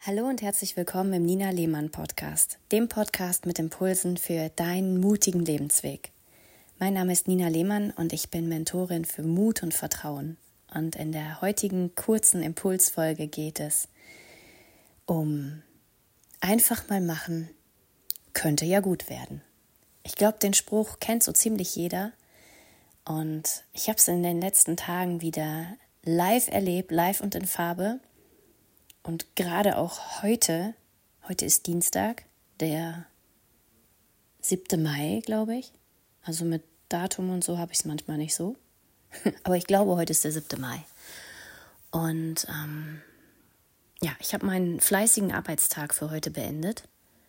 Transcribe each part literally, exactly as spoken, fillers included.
Hallo und herzlich willkommen im Nina Lehmann Podcast, dem Podcast mit Impulsen für deinen mutigen Lebensweg. Mein Name ist Nina Lehmann und ich bin Mentorin für Mut und Vertrauen. Und in der heutigen kurzen Impulsfolge geht es um einfach mal machen, könnte ja gut werden. Ich glaube, den Spruch kennt so ziemlich jeder und ich habe es in den letzten Tagen wieder live erlebt, live und in Farbe. Und gerade auch heute, heute ist Dienstag, der siebte Mai, glaube ich. Also mit Datum und so habe ich es manchmal nicht so. Aber ich glaube, heute ist der siebte Mai. Und ähm, ja, ich habe meinen fleißigen Arbeitstag für heute beendet.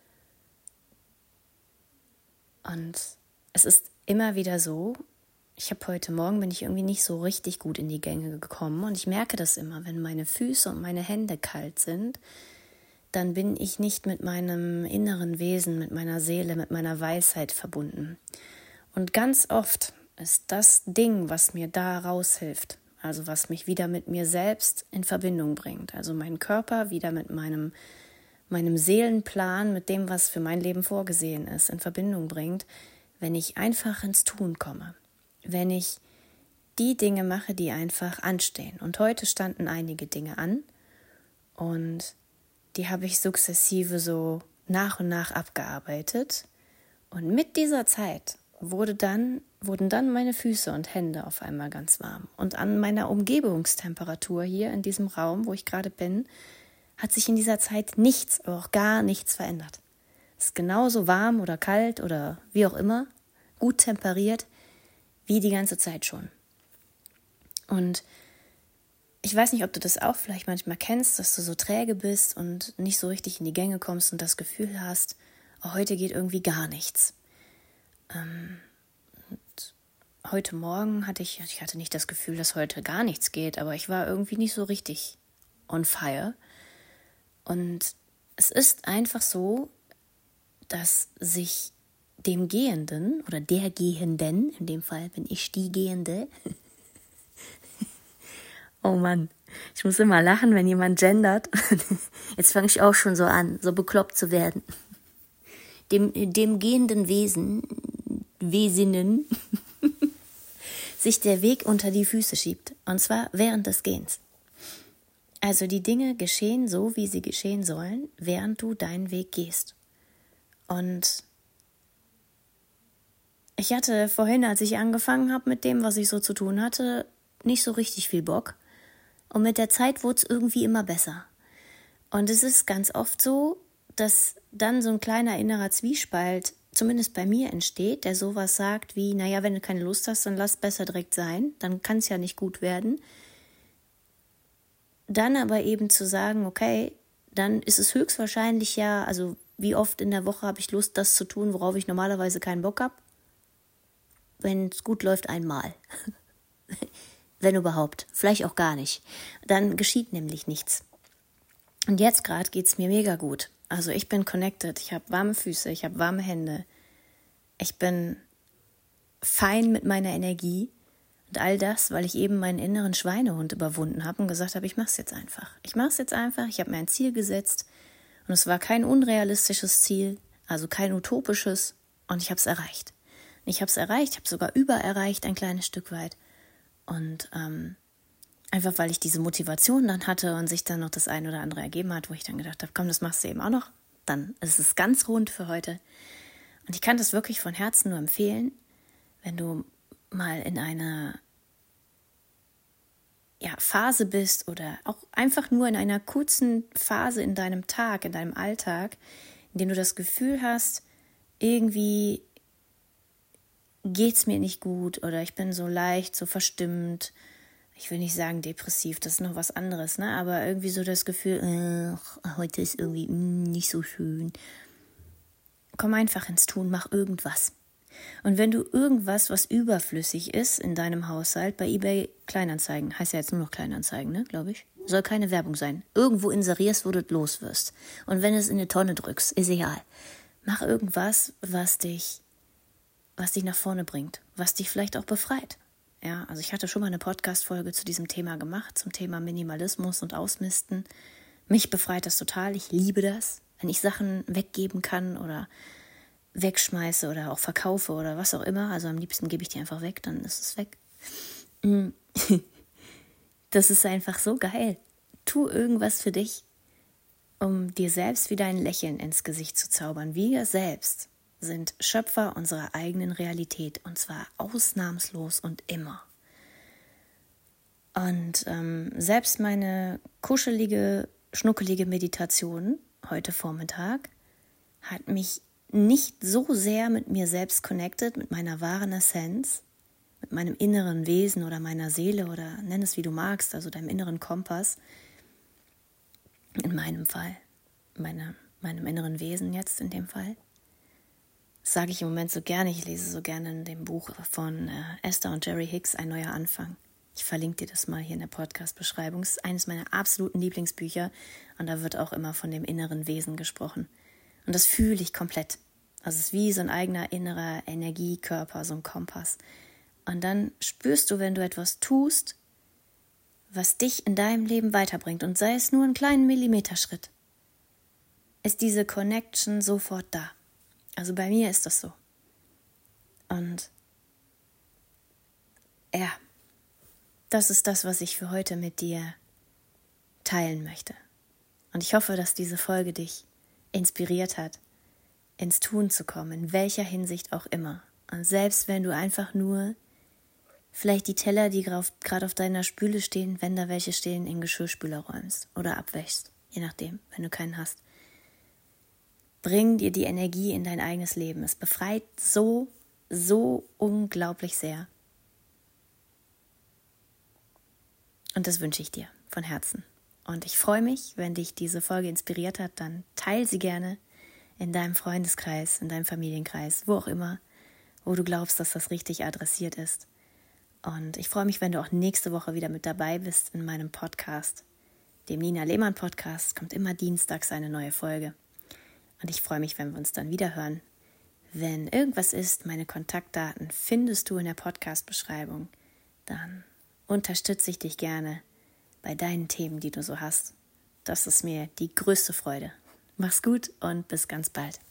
Und es ist immer wieder so, ich habe heute Morgen, bin ich irgendwie nicht so richtig gut in die Gänge gekommen und ich merke das immer, wenn meine Füße und meine Hände kalt sind, dann bin ich nicht mit meinem inneren Wesen, mit meiner Seele, mit meiner Weisheit verbunden. Und ganz oft ist das Ding, was mir da raushilft, also was mich wieder mit mir selbst in Verbindung bringt, also meinen Körper wieder mit meinem, meinem Seelenplan, mit dem, was für mein Leben vorgesehen ist, in Verbindung bringt, wenn ich einfach ins Tun komme. Wenn ich die Dinge mache, die einfach anstehen. Und heute standen einige Dinge an und die habe ich sukzessive so nach und nach abgearbeitet. Und mit dieser Zeit wurde dann, wurden dann meine Füße und Hände auf einmal ganz warm. Und an meiner Umgebungstemperatur hier in diesem Raum, wo ich gerade bin, hat sich in dieser Zeit nichts, aber auch gar nichts verändert. Es ist genauso warm oder kalt oder wie auch immer, gut temperiert, wie die ganze Zeit schon. Und ich weiß nicht, ob du das auch vielleicht manchmal kennst, dass du so träge bist und nicht so richtig in die Gänge kommst und das Gefühl hast, oh, heute geht irgendwie gar nichts. Ähm, und heute Morgen hatte ich, ich hatte nicht das Gefühl, dass heute gar nichts geht, aber ich war irgendwie nicht so richtig on fire. Und es ist einfach so, dass sich dem Gehenden oder der Gehenden, in dem Fall bin ich die Gehende. Oh Mann, ich muss immer lachen, wenn jemand gendert. Jetzt fange ich auch schon so an, so bekloppt zu werden. Dem, dem gehenden Wesen, Wesinnen, sich der Weg unter die Füße schiebt. Und zwar während des Gehens. Also die Dinge geschehen so, wie sie geschehen sollen, während du deinen Weg gehst. Und ich hatte vorhin, als ich angefangen habe mit dem, was ich so zu tun hatte, nicht so richtig viel Bock. Und mit der Zeit wurde es irgendwie immer besser. Und es ist ganz oft so, dass dann so ein kleiner innerer Zwiespalt, zumindest bei mir, entsteht, der sowas sagt wie, naja, wenn du keine Lust hast, dann lass besser direkt sein, dann kann es ja nicht gut werden. Dann aber eben zu sagen, okay, dann ist es höchstwahrscheinlich ja, also wie oft in der Woche habe ich Lust, das zu tun, worauf ich normalerweise keinen Bock habe? Wenn es gut läuft, einmal. Wenn überhaupt. Vielleicht auch gar nicht. Dann geschieht nämlich nichts. Und jetzt gerade geht es mir mega gut. Also ich bin connected. Ich habe warme Füße, ich habe warme Hände. Ich bin fein mit meiner Energie. Und all das, weil ich eben meinen inneren Schweinehund überwunden habe und gesagt habe, ich mache es jetzt einfach. Ich mache es jetzt einfach. Ich habe mir ein Ziel gesetzt. Und es war kein unrealistisches Ziel, also kein utopisches. Und ich habe es erreicht. Ich habe es erreicht, ich habe sogar übererreicht, ein kleines Stück weit. Und ähm, einfach, weil ich diese Motivation dann hatte und sich dann noch das eine oder andere ergeben hat, wo ich dann gedacht habe, komm, das machst du eben auch noch. Dann ist es ganz rund für heute. Und ich kann das wirklich von Herzen nur empfehlen, wenn du mal in einer ja, Phase bist oder auch einfach nur in einer kurzen Phase in deinem Tag, in deinem Alltag, in dem du das Gefühl hast, irgendwie geht's mir nicht gut oder ich bin so leicht, so verstimmt. Ich will nicht sagen depressiv, das ist noch was anderes, ne? Aber irgendwie so das Gefühl, äh, heute ist irgendwie mh, nicht so schön. Komm einfach ins Tun, mach irgendwas. Und wenn du irgendwas, was überflüssig ist in deinem Haushalt, bei eBay Kleinanzeigen, heißt ja jetzt nur noch Kleinanzeigen, ne, glaube ich, soll keine Werbung sein, irgendwo inserierst, wo du los wirst. Und wenn du es in eine Tonne drückst, ist egal. Mach irgendwas, was dich was dich nach vorne bringt, was dich vielleicht auch befreit. Ja, also ich hatte schon mal eine Podcast-Folge zu diesem Thema gemacht, zum Thema Minimalismus und Ausmisten. Mich befreit das total. Ich liebe das, wenn ich Sachen weggeben kann oder wegschmeiße oder auch verkaufe oder was auch immer. Also am liebsten gebe ich die einfach weg, dann ist es weg. Das ist einfach so geil. Tu irgendwas für dich, um dir selbst wieder ein Lächeln ins Gesicht zu zaubern. Wir selbst sind Schöpfer unserer eigenen Realität und zwar ausnahmslos und immer. Und ähm, selbst meine kuschelige, schnuckelige Meditation heute Vormittag hat mich nicht so sehr mit mir selbst connected, mit meiner wahren Essenz, mit meinem inneren Wesen oder meiner Seele oder nenn es wie du magst, also deinem inneren Kompass, in meinem Fall, meine, meinem inneren Wesen jetzt in dem Fall. Das sage ich im Moment so gerne, ich lese so gerne in dem Buch von äh, Esther und Jerry Hicks, Ein neuer Anfang. Ich verlinke dir das mal hier in der Podcast-Beschreibung. Es ist eines meiner absoluten Lieblingsbücher und da wird auch immer von dem inneren Wesen gesprochen. Und das fühle ich komplett. Also es ist wie so ein eigener innerer Energiekörper, so ein Kompass. Und dann spürst du, wenn du etwas tust, was dich in deinem Leben weiterbringt und sei es nur einen kleinen Millimeterschritt, ist diese Connection sofort da. Also bei mir ist das so. Und ja, das ist das, was ich für heute mit dir teilen möchte. Und ich hoffe, dass diese Folge dich inspiriert hat, ins Tun zu kommen, in welcher Hinsicht auch immer. Und selbst wenn du einfach nur vielleicht die Teller, die gerade auf deiner Spüle stehen, wenn da welche stehen, in den Geschirrspüler räumst oder abwäschst, je nachdem, wenn du keinen hast. Bring dir die Energie in dein eigenes Leben. Es befreit so, so unglaublich sehr. Und das wünsche ich dir von Herzen. Und ich freue mich, wenn dich diese Folge inspiriert hat, dann teile sie gerne in deinem Freundeskreis, in deinem Familienkreis, wo auch immer, wo du glaubst, dass das richtig adressiert ist. Und ich freue mich, wenn du auch nächste Woche wieder mit dabei bist in meinem Podcast, dem Nina Lehmann Podcast. Kommt immer dienstags eine neue Folge. Und ich freue mich, wenn wir uns dann wieder hören. Wenn irgendwas ist, meine Kontaktdaten findest du in der Podcast-Beschreibung. Dann unterstütze ich dich gerne bei deinen Themen, die du so hast. Das ist mir die größte Freude. Mach's gut und bis ganz bald.